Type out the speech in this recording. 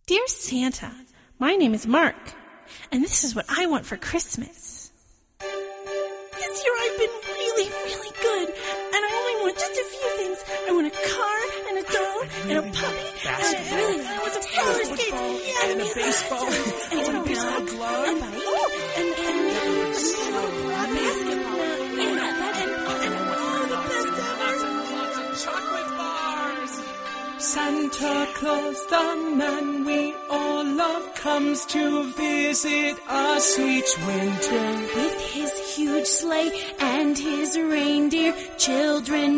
Dear Santa, my name is Mark, and this is what I want for Christmas. This year I've been really, really good, and I only want just a few things. I want a car, and a doll, and a puppy, and I want some roller skates, and a baseball, and a baseball glove, and a basketball, and the best ever. Lots of chocolate bars. Santa Claus, the man we all love, comes to visit us each winter. With his huge sleigh and his reindeer, children